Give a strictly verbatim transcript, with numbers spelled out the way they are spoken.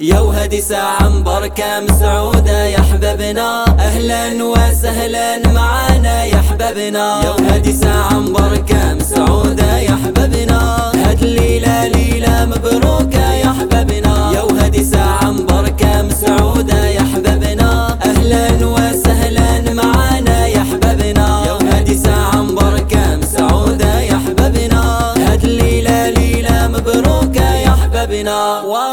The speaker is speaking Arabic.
يا وهدي ساعة مباركة مسعودة يا حبابنا، أهلا وسهلا معانا يا حبابنا. يا وهدي ساعة مباركة مسعودة يا حبابنا، هاد الليلة ليلة مبروكة يا حبابنا. يا وهدي ساعة مباركة مسعودة يا حبابنا، أهلا وسهلا معانا يا حبابنا. يا وهدي ساعة مباركة مسعودة يا حبابنا، هاد الليلة ليلة مبروكة يا حبابنا.